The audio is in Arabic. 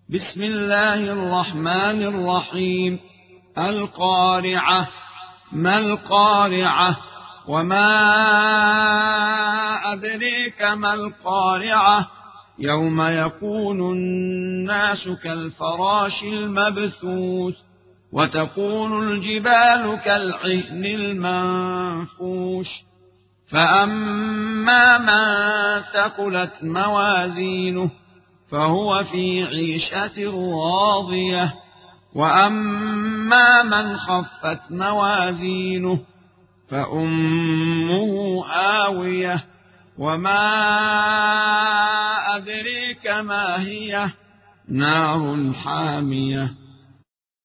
بسم الله الرحمن الرحيم. القارعة. ما القارعة؟ وما أدريك ما القارعة؟ يوم يكون الناس كالفراش المبثوث وتكون الجبال كالعهن المنفوش فأما من ثقلت موازينه فهو في عيشة راضية وأما من خفت موازينه فأمه هاوية وما أدريك ما هي نار حامية